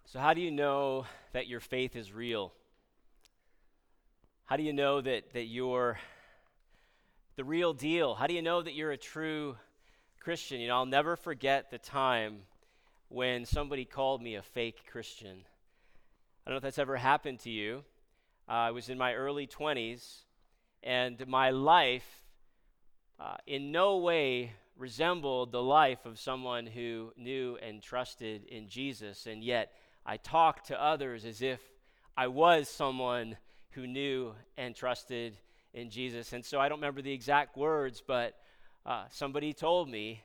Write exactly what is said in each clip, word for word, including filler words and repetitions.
So how do you know that your faith is real? How do you know that, that you're the real deal? How do you know that you're a true Christian? You know, I'll never forget the time when somebody called me a fake Christian. I don't know if that's ever happened to you. Uh, I was in my early twenties, and my life uh, in no way resembled the life of someone who knew and trusted in Jesus, and yet I talked to others as if I was someone who knew and trusted in Jesus. And so I don't remember the exact words, but uh, somebody told me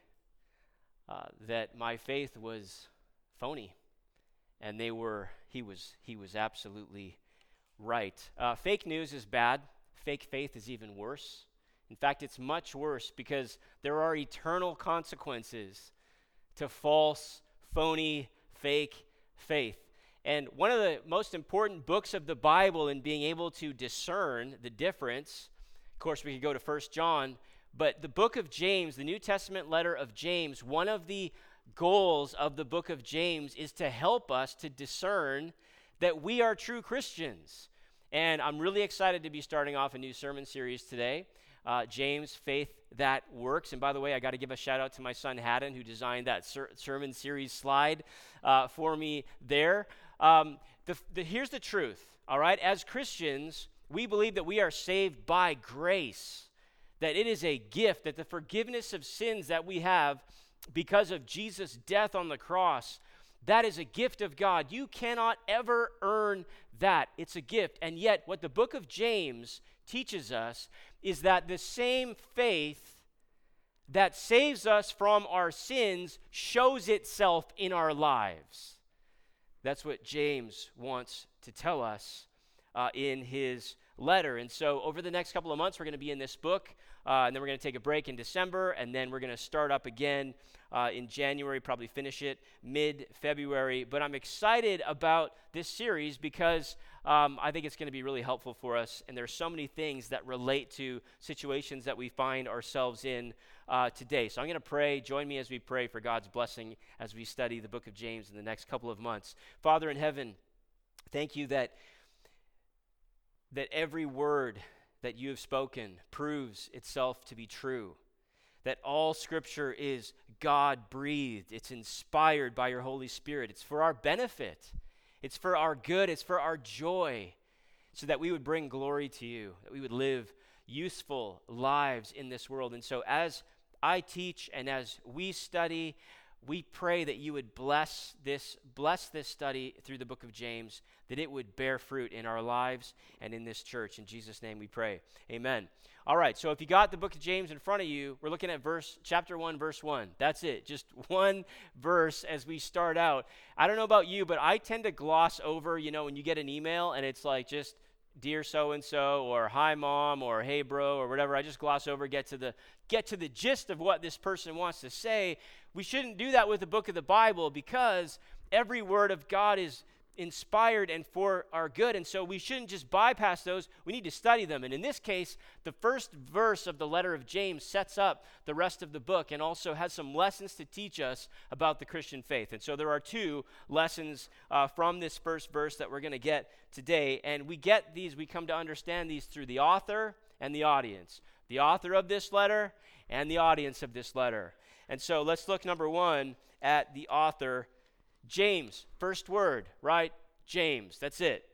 uh, that my faith was phony, and they were he was he was absolutely right. Uh, fake news is bad. Fake faith is even worse. In fact, it's much worse because there are eternal consequences to false, phony, fake faith. And one of the most important books of the Bible in being able to discern the difference, of course, we could go to First John, but the book of James, the New Testament letter of James, one of the goals of the book of James is to help us to discern that we are true Christians. And I'm really excited to be starting off a new sermon series today. Uh, James, Faith That Works. And by the way, I got to give a shout out to my son Haddon, who designed that ser- sermon series slide uh, for me there. Um, the, the, here's the truth, all right? As Christians, we believe that we are saved by grace, that it is a gift, that the forgiveness of sins that we have because of Jesus' death on the cross, that is a gift of God. You cannot ever earn that. It's a gift. And yet, what the book of James teaches us is that the same faith that saves us from our sins shows itself in our lives. That's what James wants to tell us uh, in his letter. And so over the next couple of months, we're going to be in this book, uh, and then we're going to take a break in December, and then we're going to start up again uh, in January, probably finish it mid-February. But I'm excited about this series because um, I think it's going to be really helpful for us, and there's so many things that relate to situations that we find ourselves in uh, today. So I'm going to pray. Join me as we pray for God's blessing as we study the book of James in the next couple of months. Father in heaven, thank you that that every word that you have spoken proves itself to be true, that all Scripture is God-breathed, it's inspired by your Holy Spirit, it's for our benefit, it's for our good, it's for our joy, so that we would bring glory to you, that we would live useful lives in this world. And so as I teach and as we study, we pray that you would bless this, bless this study through the book of James, that it would bear fruit in our lives and in this church. In Jesus' name we pray. Amen. All right, so if you got the book of James in front of you, we're looking at verse, chapter one, verse one. That's it, just one verse as we start out. I don't know about you, but I tend to gloss over, you know, when you get an email and it's like just, dear so-and-so, or hi mom, or hey bro, or whatever. I just gloss over, get to the get to the gist of what this person wants to say. We shouldn't do that with the book of the Bible because every word of God is inspired and for our good, and so we shouldn't just bypass those. We need to study them. And in this case, the first verse of the letter of James sets up the rest of the book and also has some lessons to teach us about the Christian faith. And so there are two lessons uh, from this first verse that we're going to get today, and we get these, we come to understand these through the author and the audience. The author of this letter and the audience of this letter. And so let's look, number one, at the author, James. First word, right? James. That's it.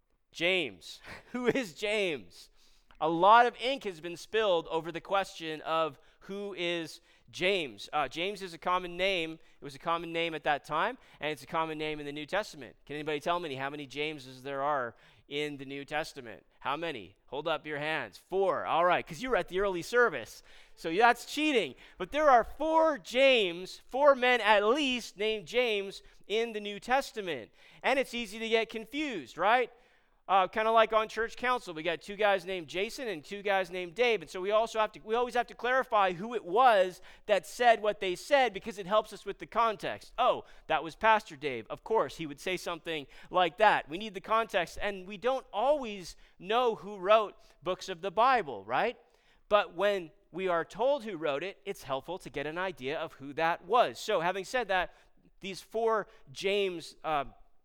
James. Who is James? A lot of ink has been spilled over the question of who is James. Uh, James is a common name. It was a common name at that time, and it's a common name in the New Testament. Can anybody tell me how many Jameses there are in the New Testament? How many? Hold up your hands. Four. All right, because you were at the early service. So that's cheating. But there are four James, four men at least named James in the New Testament. And it's easy to get confused, right? Uh, kind of like on church council, we got two guys named Jason and two guys named Dave. And so we also have to, we always have to clarify who it was that said what they said because it helps us with the context. Oh, that was Pastor Dave. Of course, he would say something like that. We need the context, and we don't always know who wrote books of the Bible, right? But when we are told who wrote it, it's helpful to get an idea of who that was. So having said that, these four James uh,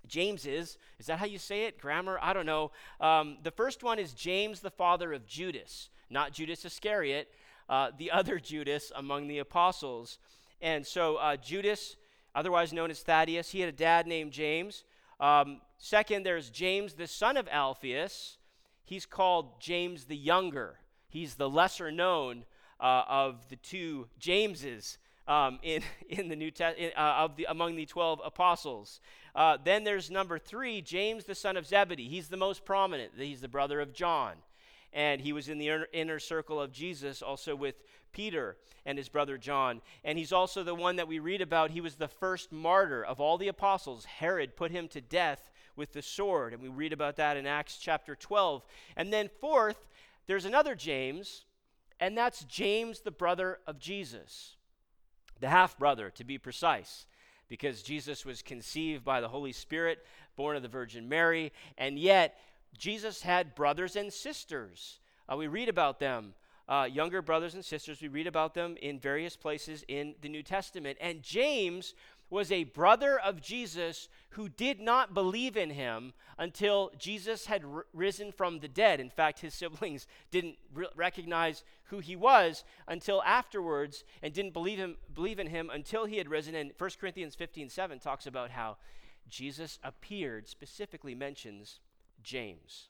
James is, is that how you say it? Grammar? I don't know. Um, the first one is James, the father of Judas, not Judas Iscariot, uh, the other Judas among the apostles. And so uh, Judas, otherwise known as Thaddeus, he had a dad named James. Um, second, there's James, the son of Alphaeus. He's called James the Younger. He's the lesser known uh, of the two Jameses um, in in the New Testament uh, of the among the twelve apostles. Uh, then there's number three, James the son of Zebedee. He's the most prominent. He's the brother of John, and he was in the inner, inner circle of Jesus, also with Peter and his brother John. And he's also the one that we read about. He was the first martyr of all the apostles. Herod put him to death with the sword, and we read about that in Acts chapter twelve. And then fourth, there's another James, and that's James, the brother of Jesus, the half-brother, to be precise, because Jesus was conceived by the Holy Spirit, born of the Virgin Mary, and yet Jesus had brothers and sisters. Uh, we read about them, uh, younger brothers and sisters. We read about them in various places in the New Testament. And James was a brother of Jesus who did not believe in him until Jesus had r- risen from the dead. In fact, his siblings didn't re- recognize who he was until afterwards, and didn't believe him believe in him until he had risen. And First Corinthians fifteen seven talks about how Jesus appeared, specifically mentions James.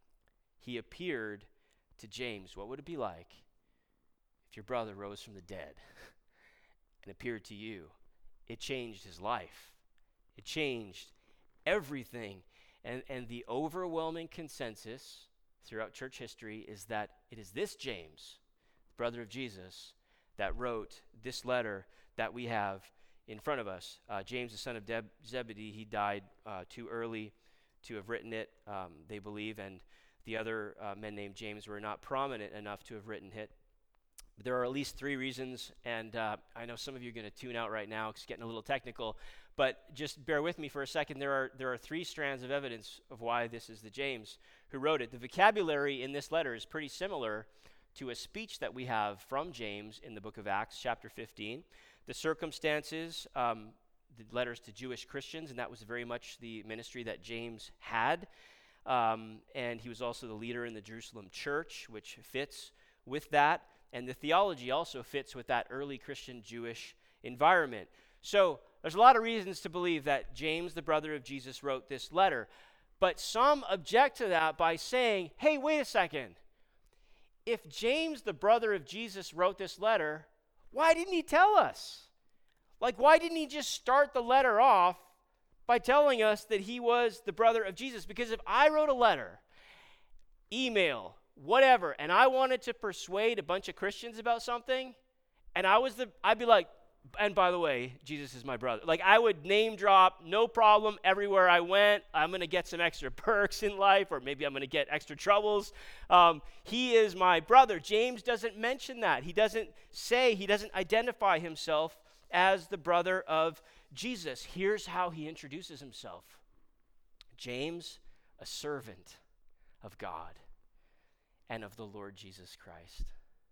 He appeared to James. What would it be like if your brother rose from the dead and appeared to you? It changed his life. It changed everything. And, and the overwhelming consensus throughout church history is that it is this James, the brother of Jesus, that wrote this letter that we have in front of us. Uh, James, the son of Deb- Zebedee, he died uh, too early to have written it, um, they believe, and the other uh, men named James were not prominent enough to have written it. There are at least three reasons, and uh, I know some of you are going to tune out right now because it's getting a little technical, but just bear with me for a second. There are there are three strands of evidence of why this is the James who wrote it. The vocabulary in this letter is pretty similar to a speech that we have from James in the book of Acts, chapter fifteen. The circumstances, um, the letters to Jewish Christians, and that was very much the ministry that James had. Um, and he was also the leader in the Jerusalem church, which fits with that. And the theology also fits with that early Christian Jewish environment. So there's a lot of reasons to believe that James, the brother of Jesus, wrote this letter. But some object to that by saying, hey, wait a second. If James, the brother of Jesus, wrote this letter, why didn't he tell us? Like, why didn't he just start the letter off by telling us that he was the brother of Jesus? Because if I wrote a letter, email, whatever, and I wanted to persuade a bunch of Christians about something, and I was the, I'd be like, and by the way, Jesus is my brother. Like, I would name drop, no problem, everywhere I went. I'm going to get some extra perks in life, or maybe I'm going to get extra troubles. Um, he is my brother. James doesn't mention that. He doesn't say, he doesn't identify himself as the brother of Jesus. Here's how he introduces himself. James, a servant of God and of the Lord Jesus Christ.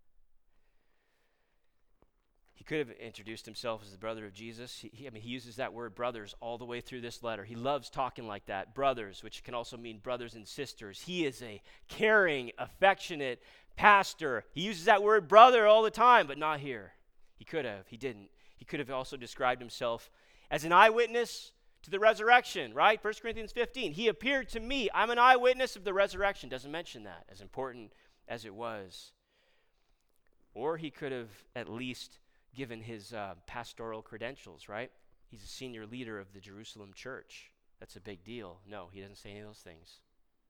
He could have introduced himself as the brother of Jesus. He, he, I mean, he uses that word brothers all the way through this letter. He loves talking like that. Brothers, which can also mean brothers and sisters. He is a caring, affectionate pastor. He uses that word brother all the time, but not here. He could have. He didn't. He could have also described himself as an eyewitness to the resurrection, right? First Corinthians fifteen. He appeared to me. I'm an eyewitness of the resurrection. Doesn't mention that, as important as it was. Or he could have at least given his uh, pastoral credentials, right? He's a senior leader of the Jerusalem church. That's a big deal. No, he doesn't say any of those things.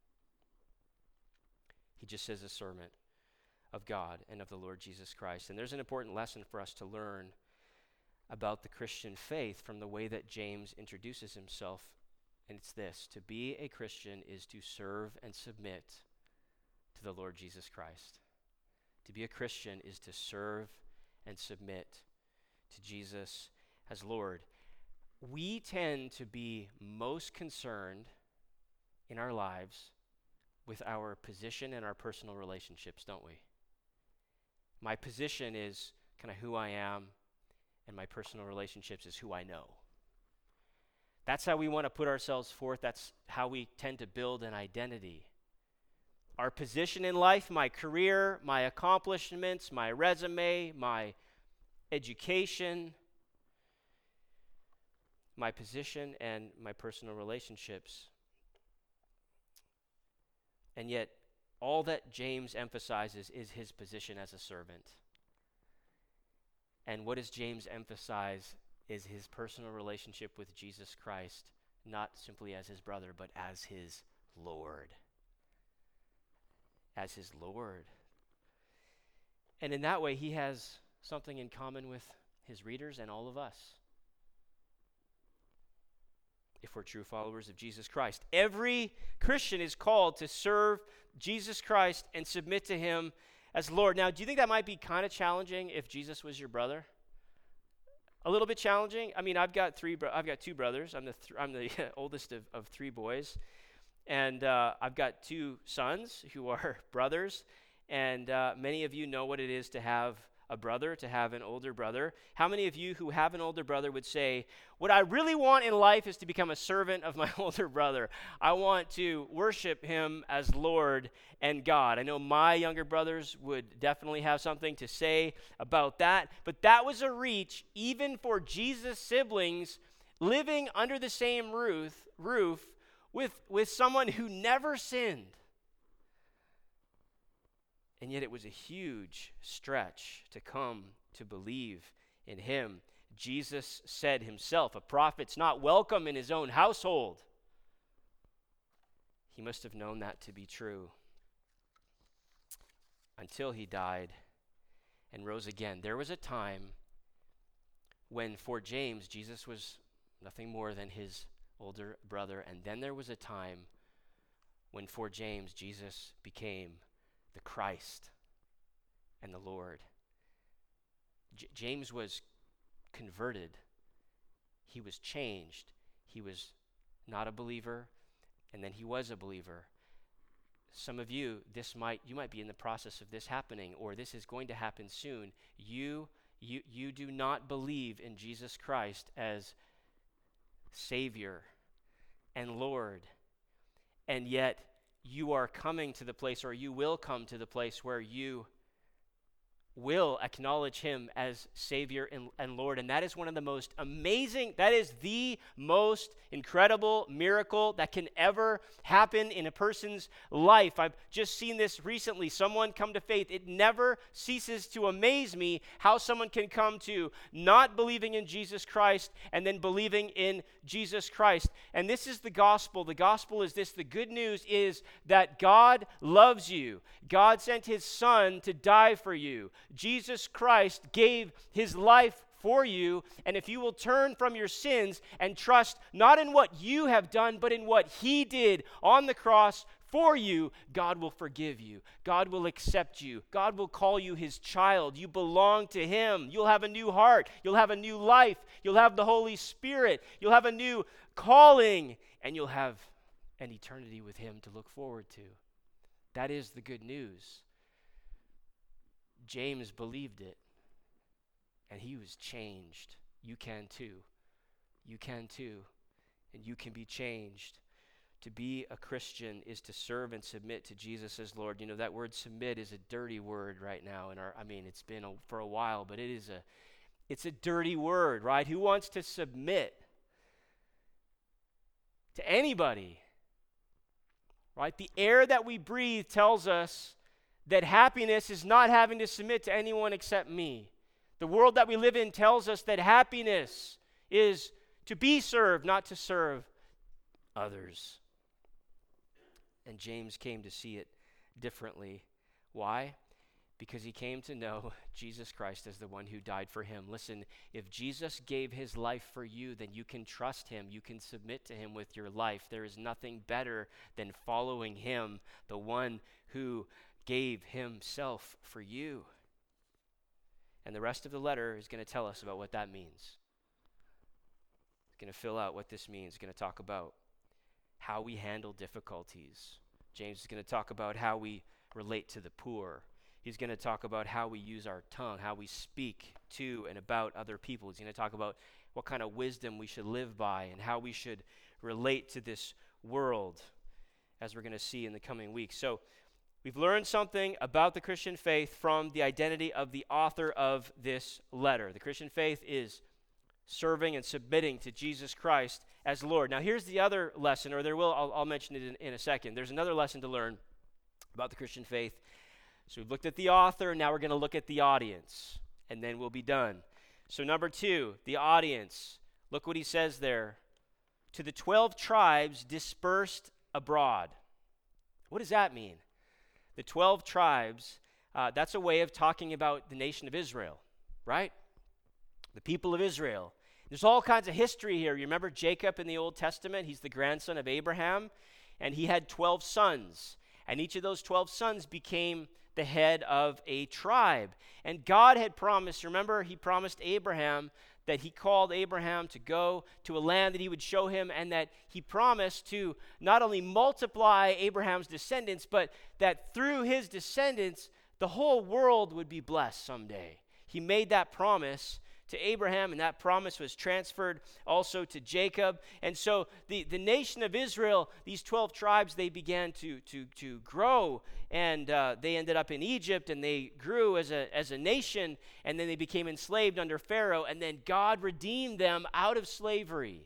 He just says a servant of God and of the Lord Jesus Christ. And there's an important lesson for us to learn about the Christian faith from the way that James introduces himself. And it's this: to be a Christian is to serve and submit to the Lord Jesus Christ. To be a Christian is to serve and submit to Jesus as Lord. We tend to be most concerned in our lives with our position and our personal relationships, don't we? My position is kind of who I am, and my personal relationships is who I know. That's how we want to put ourselves forth. That's how we tend to build an identity. Our position in life, my career, my accomplishments, my resume, my education, my position, and my personal relationships. And yet, all that James emphasizes is his position as a servant. And what does James emphasize is his personal relationship with Jesus Christ, not simply as his brother, but as his Lord. As his Lord. And in that way, he has something in common with his readers and all of us, if we're true followers of Jesus Christ. Every Christian is called to serve Jesus Christ and submit to him as Lord. Now, do you think that might be kind of challenging if Jesus was your brother? A little bit challenging? I mean, I've got three. Bro- I've got two brothers. I'm the th- I'm the oldest of, of three boys, and uh, I've got two sons who are brothers. And uh, many of you know what it is to have a brother, to have an older brother. How many of you who have an older brother would say, what I really want in life is to become a servant of my older brother. I want to worship him as Lord and God. I know my younger brothers would definitely have something to say about that, but that was a reach even for Jesus' siblings living under the same roof, roof with, with someone who never sinned. And yet it was a huge stretch to come to believe in him. Jesus said himself, a prophet's not welcome in his own household. He must have known that to be true until he died and rose again. There was a time when for James, Jesus was nothing more than his older brother. And then there was a time when for James, Jesus became the Christ and the Lord. J- James was converted. He was changed. He was not a believer, and then he was a believer. Some of you, this might you might be in the process of this happening, or this is going to happen soon. You you you do not believe in Jesus Christ as Savior and Lord, and yet you are coming to the place, or you will come to the place where you will acknowledge him as Savior and, and Lord. And that is one of the most amazing, that is the most incredible miracle that can ever happen in a person's life. I've just seen this recently. Someone come to faith. It never ceases to amaze me how someone can come to not believing in Jesus Christ and then believing in Jesus Christ. And this is the gospel. The gospel is this. The good news is that God loves you. God sent his son to die for you. Jesus Christ gave his life for you, and if you will turn from your sins and trust not in what you have done, but in what he did on the cross for you, God will forgive you. God will accept you. God will call you his child. You belong to him. You'll have a new heart. You'll have a new life. You'll have the Holy Spirit. You'll have a new calling, and you'll have an eternity with him to look forward to. That is the good news. James believed it, and he was changed. You can too. You can too. And you can be changed. To be a Christian is to serve and submit to Jesus as Lord. You know, that word submit is a dirty word right now in our, I mean, it's been a, for a while, but it is a, it's a dirty word, right? Who wants to submit to anybody? Right? The air that we breathe tells us that happiness is not having to submit to anyone except me. The world that we live in tells us that happiness is to be served, not to serve others. And James came to see it differently. Why? Because he came to know Jesus Christ as the one who died for him. Listen, if Jesus gave his life for you, then you can trust him. You can submit to him with your life. There is nothing better than following him, the one who gave himself for you. And the rest of the letter is going to tell us about what that means. It's going to fill out what this means. It's going to talk about how we handle difficulties. James is going to talk about how we relate to the poor. He's going to talk about how we use our tongue, how we speak to and about other people. He's going to talk about what kind of wisdom we should live by and how we should relate to this world, as we're going to see in the coming weeks. So we've learned something about the Christian faith from the identity of the author of this letter. The Christian faith is serving and submitting to Jesus Christ as Lord. Now here's the other lesson, or there will, I'll, I'll mention it in, in a second. There's another lesson to learn about the Christian faith. So we've looked at the author, now we're going to look at the audience, and then we'll be done. So number two, the audience. Look what he says there. To the twelve tribes dispersed abroad. What does that mean? The twelve tribes, uh, that's a way of talking about the nation of Israel, right? The people of Israel. There's all kinds of history here. You remember Jacob in the Old Testament? He's the grandson of Abraham, and he had twelve sons. And each of those twelve sons became the head of a tribe. And God had promised, remember, he promised Abraham that he called Abraham to go to a land that he would show him, and that he promised to not only multiply Abraham's descendants, but that through his descendants, the whole world would be blessed someday. He made that promise to Abraham, and that promise was transferred also to Jacob. And so the, the nation of Israel, these twelve tribes, they began to, to, to grow, and uh, they ended up in Egypt, and they grew as a, as a nation, and then they became enslaved under Pharaoh, and then God redeemed them out of slavery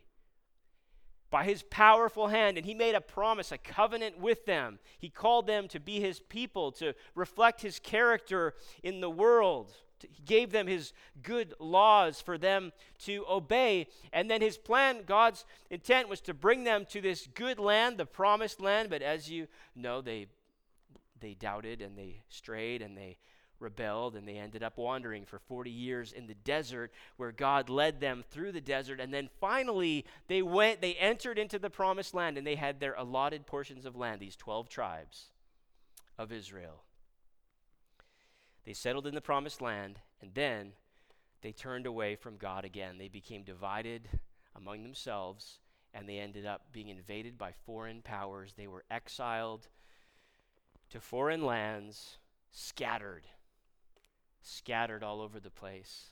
by his powerful hand, and he made a promise, a covenant with them. He called them to be his people, to reflect his character in the world. He gave them his good laws for them to obey. And then his plan, God's intent, was to bring them to this good land, the promised land. But as you know, they they doubted and they strayed and they rebelled, and they ended up wandering for forty years in the desert, where God led them through the desert. And then finally they went, they entered into the promised land, and they had their allotted portions of land, these twelve tribes of Israel. They settled in the promised land, and then they turned away from God again. They became divided among themselves, and they ended up being invaded by foreign powers. They were exiled to foreign lands, scattered, scattered all over the place,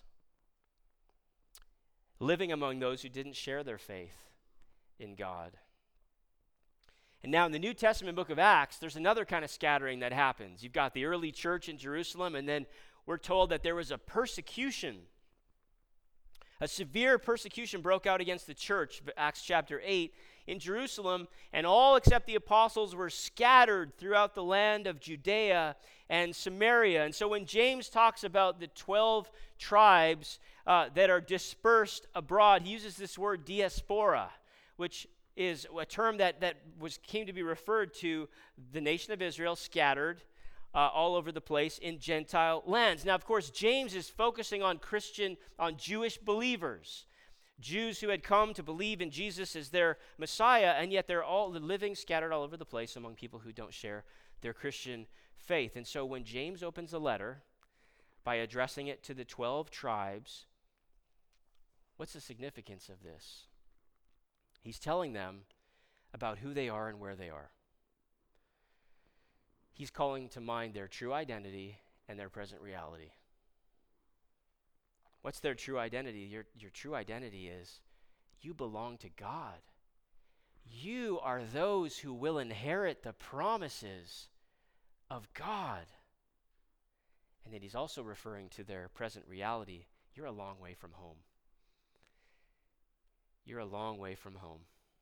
living among those who didn't share their faith in God. And now in the New Testament book of Acts, there's another kind of scattering that happens. You've got the early church in Jerusalem, and then we're told that there was a persecution. A severe persecution broke out against the church, Acts chapter eight, in Jerusalem, and all except the apostles were scattered throughout the land of Judea and Samaria. And so when James talks about the twelve tribes uh, that are dispersed abroad, he uses this word diaspora, which is a term that, that was came to be referred to the nation of Israel scattered uh, all over the place in Gentile lands. Now, of course, James is focusing on Christian, on Jewish believers, Jews who had come to believe in Jesus as their Messiah, and yet they're all living scattered all over the place among people who don't share their Christian faith. And so when James opens the letter by addressing it to the twelve tribes, what's the significance of this? He's telling them about who they are and where they are. He's calling to mind their true identity and their present reality. What's their true identity? Your, your true identity is you belong to God. You are those who will inherit the promises of God. And then he's also referring to their present reality. You're a long way from home. You're a long way from home.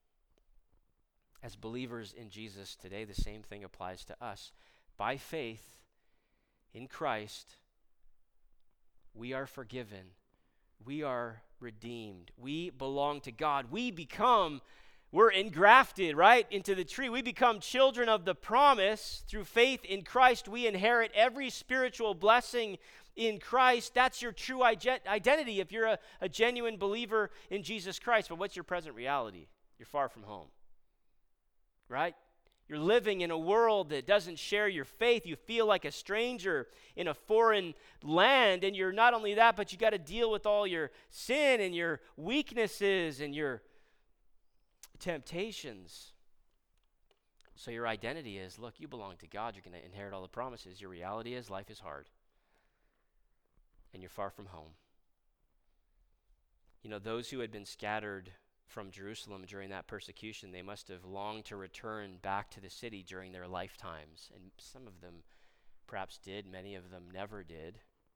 As believers in Jesus today, the same thing applies to us. By faith in Christ, we are forgiven. We are redeemed. We belong to God. We become, we're engrafted, right, into the tree. We become children of the promise. Through faith in Christ, we inherit every spiritual blessing in Christ. That's your true identity if you're a, a genuine believer in Jesus Christ. But what's your present reality? You're far from home, right? You're living in a world that doesn't share your faith. You feel like a stranger in a foreign land, and you're not only that, but you got to deal with all your sin and your weaknesses and your temptations. So your identity is, look, you belong to God. You're going to inherit all the promises. Your reality is life is hard, and you're far from home. You know, those who had been scattered from Jerusalem during that persecution, they must have longed to return back to the city during their lifetimes. And some of them perhaps did, many of them never did.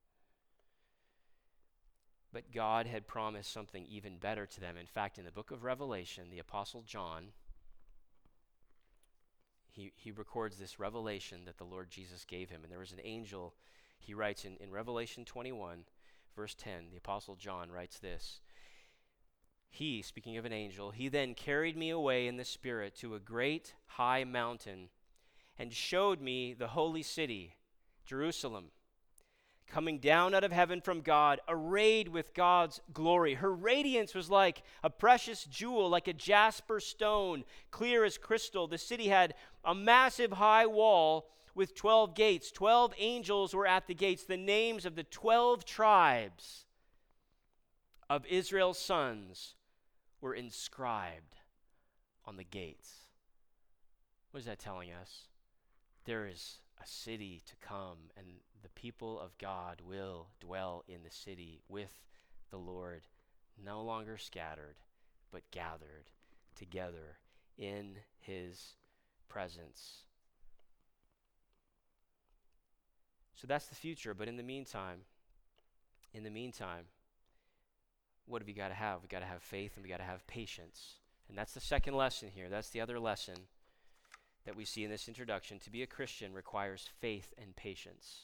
But God had promised something even better to them. In fact, in the book of Revelation, the Apostle John, he, he records this revelation that the Lord Jesus gave him. And there was an angel, he writes in, in Revelation twenty-one, verse ten, the Apostle John writes this. He, speaking of an angel, he then carried me away in the Spirit to a great high mountain and showed me the holy city, Jerusalem, coming down out of heaven from God, arrayed with God's glory. Her radiance was like a precious jewel, like a jasper stone, clear as crystal. The city had a massive high wall with twelve gates. Twelve angels were at the gates, the names of the twelve tribes of Israel's sons were inscribed on the gates. What is that telling us? There is a city to come, and the people of God will dwell in the city with the Lord, no longer scattered, but gathered together in his presence. So that's the future, but in the meantime, in the meantime, what have we got to have? We got to have faith and we got to have patience. And that's the second lesson here. That's the other lesson that we see in this introduction. To be a Christian requires faith and patience.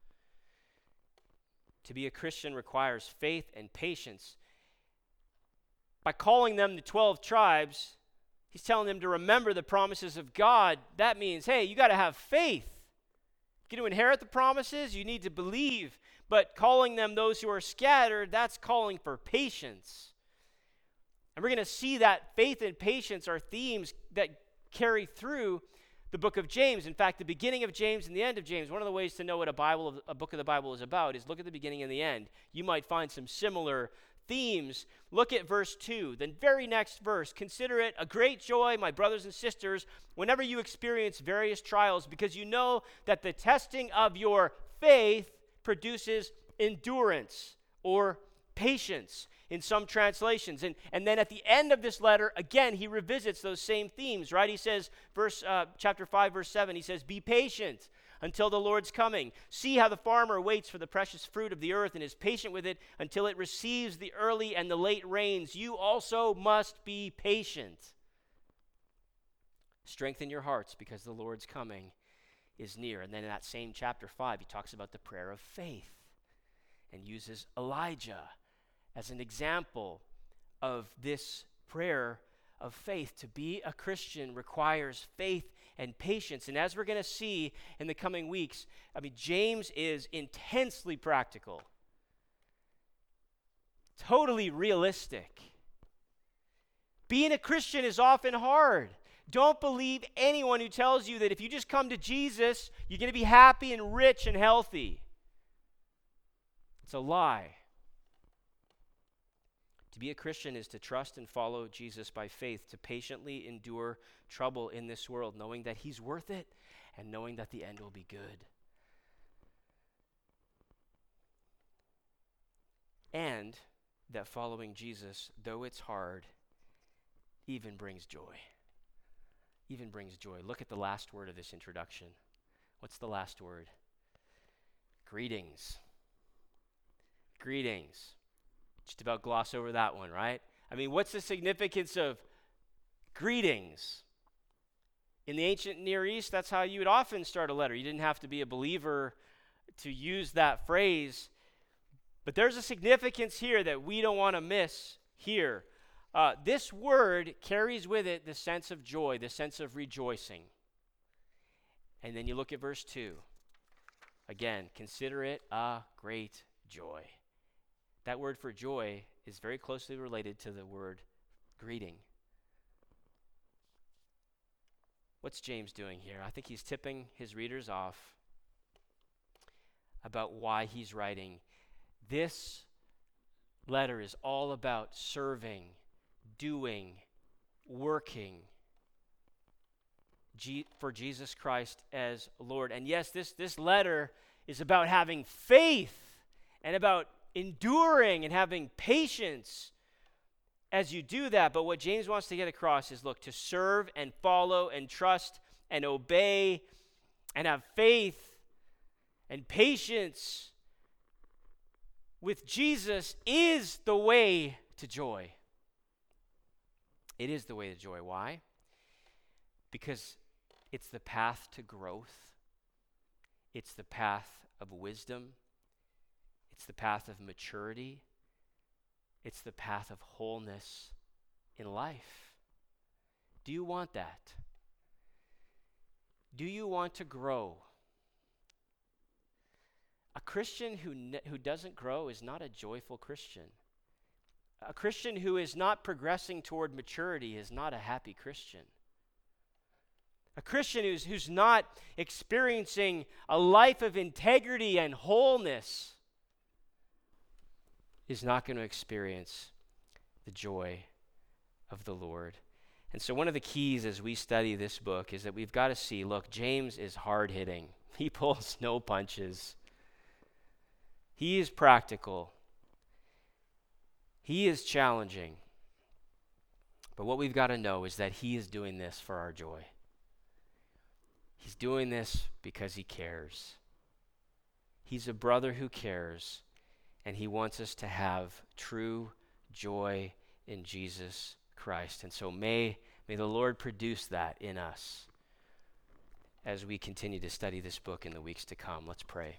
To be a Christian requires faith and patience. By calling them the twelve tribes, he's telling them to remember the promises of God. That means, hey, you got to have faith. If you're going to inherit the promises, you need to believe. But calling them those who are scattered, that's calling for patience. And we're going to see that faith and patience are themes that carry through the book of James. In fact, the beginning of James and the end of James, one of the ways to know what a Bible, a book of the Bible is about is look at the beginning and the end. You might find some similar themes. Look at verse two, the very next verse. Consider it a great joy, my brothers and sisters, whenever you experience various trials, because you know that the testing of your faith produces endurance or patience in some translations. And, and then at the end of this letter, again, he revisits those same themes, right? He says, verse uh, chapter five, verse seven, he says, be patient until the Lord's coming. See how the farmer waits for the precious fruit of the earth and is patient with it until it receives the early and the late rains. You also must be patient. Strengthen your hearts because the Lord's coming is near. And then in that same chapter five, he talks about the prayer of faith and uses Elijah as an example of this prayer of faith. To be a Christian requires faith and patience. And as we're going to see in the coming weeks, I mean, James is intensely practical, totally realistic. Being a Christian is often hard. Don't believe anyone who tells you that if you just come to Jesus, you're going to be happy and rich and healthy. It's a lie. To be a Christian is to trust and follow Jesus by faith, to patiently endure trouble in this world, knowing that he's worth it and knowing that the end will be good. And that following Jesus, though it's hard, even brings joy. Even brings joy. Look at the last word of this introduction. What's the last word? Greetings. Greetings. Just about gloss over that one, right? I mean, what's the significance of greetings? In the ancient Near East, that's how you would often start a letter. You didn't have to be a believer to use that phrase. But there's a significance here that we don't want to miss here. Uh, this word carries with it the sense of joy, the sense of rejoicing. And then you look at verse two. Again, consider it a great joy. That word for joy is very closely related to the word greeting. What's James doing here? I think he's tipping his readers off about why he's writing. This letter is all about serving, doing, working G- for Jesus Christ as Lord. And yes, this, this letter is about having faith and about enduring and having patience as you do that, but what James wants to get across is, look, to serve and follow and trust and obey and have faith and patience with Jesus is the way to joy. It is the way to joy. Why? Because it's the path to growth. It's the path of wisdom. It's the path of maturity. It's the path of wholeness in life. Do you want that? Do you want to grow? A Christian who, ne- who doesn't grow is not a joyful Christian. A Christian who is not progressing toward maturity is not a happy Christian. A Christian who's, who's not experiencing a life of integrity and wholeness is not going to experience the joy of the Lord. And so one of the keys as we study this book is that we've got to see, look, James is hard-hitting. He pulls no punches. He is practical. He is challenging. But what we've got to know is that he is doing this for our joy. He's doing this because he cares. He's a brother who cares, and he wants us to have true joy in Jesus Christ. And so may, may the Lord produce that in us as we continue to study this book in the weeks to come. Let's pray.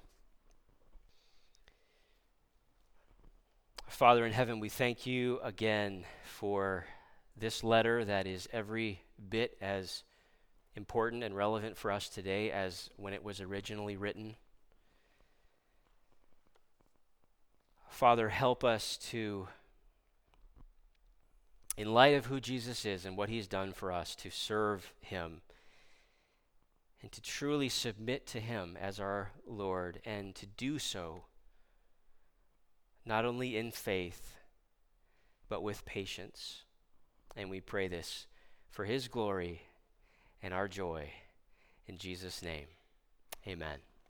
Father in heaven, we thank you again for this letter that is every bit as important and relevant for us today as when it was originally written. Father, help us to, in light of who Jesus is and what he's done for us, to serve him and to truly submit to him as our Lord, and to do so not only in faith, but with patience. And we pray this for his glory and our joy. In Jesus' name, amen.